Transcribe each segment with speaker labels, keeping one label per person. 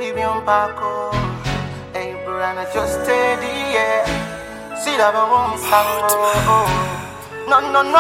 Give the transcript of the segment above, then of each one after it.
Speaker 1: Vivian Paco. Hey, Brianna, just steady, yeah. See that I won't stand. No.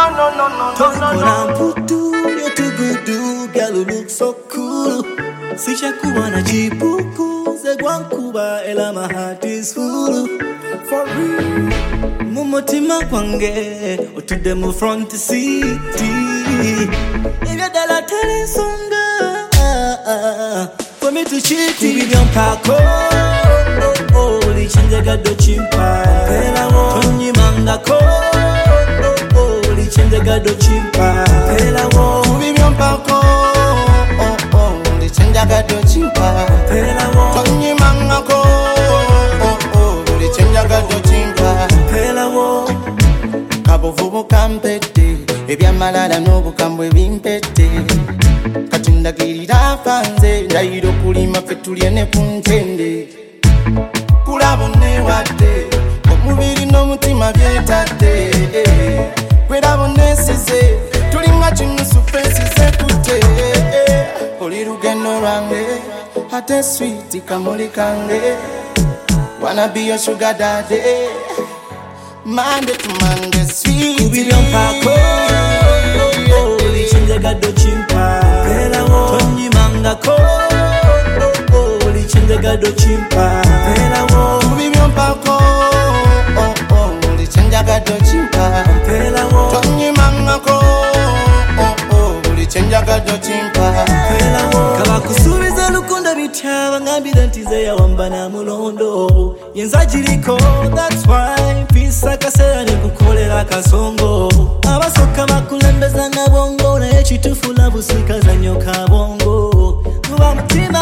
Speaker 2: You're too good, girl, you look so cool. Sishakuwa na chipuku Zegwankuba ela my heart is full. For real Mumutima kwange Otudemu front city. Ivya dala tele songa For me to cheat Vivian Paco. Lichenze gado chimpa Pela wo Tonyi manga ko Lichenze gado chimpa Pela wo
Speaker 1: Vivian Paco. Lichenze gado chimpa
Speaker 2: Pela wo
Speaker 1: Tonyi manga ko Lichenze gado chimpa
Speaker 2: Pela wo
Speaker 1: Kabovubu kampete Ebyamalala n'obukambwe bimpete Katinda girira fanze Ndayiro kulima fetulye ne kuntende Kulabo ne wate Omubiri n'omutima byetate Kwelabo nesize Tulinga chinusu pensi sekute Oli lugendo lwange Ate sweet kamuli kange Wanna be your sugar daddy Monday to Monday sweet
Speaker 2: Vivian Paco. Lichenze gado chimpa Pela wo Tonyi manga ko Lichenze gado chimpa Pela wo
Speaker 1: Vivian Paco. Lichenze gado chimpa
Speaker 2: Pela wo
Speaker 1: Tonyi manga ko Lichenze gado chimpa
Speaker 2: Pela wo Kaba kusubiza lukunda bitaba ngambira ntize ya wambana mulondo Yenza jiriko that's why Pisa kasera ni kukolera kasongo Abasoka bakulembeza na bongo Na yechitufu la busika za nyoka bongo Nuba mutima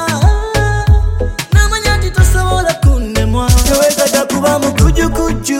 Speaker 2: Na manyati tosawola kunemwa Yoweza jakuba mukuju kuju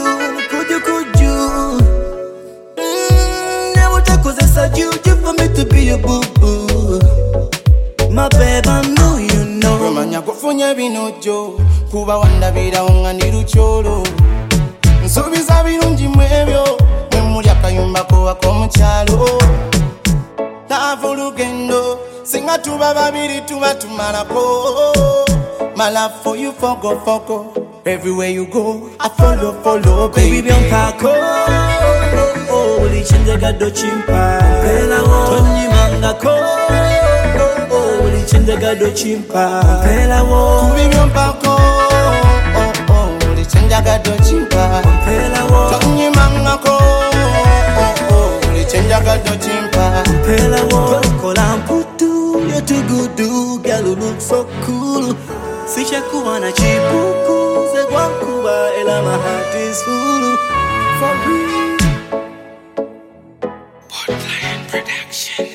Speaker 2: Never takozesa juju for me to be your boo-boo My babe, I know you know
Speaker 1: Romanya kufunye binojo Kuba wandabira onga nirucholo Nsubiza birungi mwebyo Mwemuli akayumba ko akomukyalo Lava olugendo Singa tuba babiri tuba tumalako My love for you fogo Everywhere you go I follow baby
Speaker 2: Vivian Paco. Lichenze gado chimpa Pela wo Tonyi manga ko Lichenze gado chimpa Pela wo
Speaker 1: Vivian Paco. Lichenze gado chimpa
Speaker 2: Pela wo
Speaker 1: Tonyi manga ko Lichenze gado chimpa
Speaker 2: Pela wo Kola mputu You're too good, girl, you look so cool. Sishakuwa na chipuku Zegwankuba ela my heart is full. For real
Speaker 1: Portland Production.